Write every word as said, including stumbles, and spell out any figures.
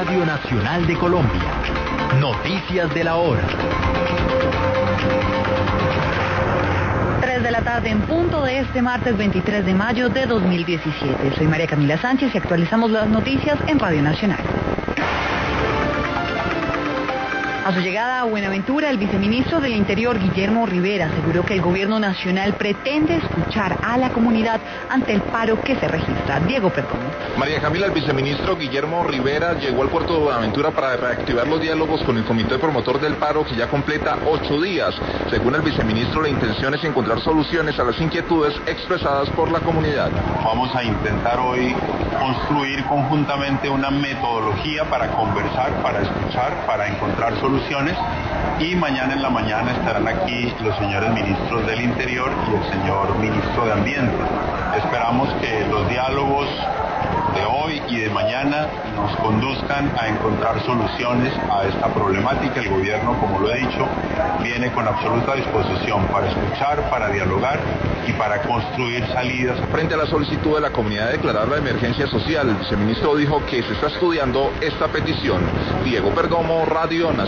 Radio Nacional de Colombia. Noticias de la hora. tres de la tarde en punto de este martes veintitrés de mayo de dos mil diecisiete. Soy María Camila Sánchez y actualizamos las noticias en Radio Nacional. A su llegada a Buenaventura, el viceministro del Interior, Guillermo Rivera, aseguró que el gobierno nacional pretende escuchar a la comunidad ante el paro que se registra. Diego Perdomo. María Camila, el viceministro Guillermo Rivera llegó al puerto de Buenaventura para reactivar los diálogos con el comité promotor del paro, que ya completa ocho días. Según el viceministro, la intención es encontrar soluciones a las inquietudes expresadas por la comunidad. Vamos a intentar hoy construir conjuntamente una metodología para conversar, para escuchar, para encontrar soluciones. Y mañana en la mañana estarán aquí los señores ministros del Interior y el señor ministro de Ambiente. Esperamos que los diálogos de hoy y de mañana nos conduzcan a encontrar soluciones a esta problemática. El gobierno, como lo he dicho, viene con absoluta disposición para escuchar, para dialogar y para construir salidas. Frente a la solicitud de la comunidad de declarar la emergencia social, el viceministro dijo que se está estudiando esta petición. Diego Perdomo, Radio Nacional.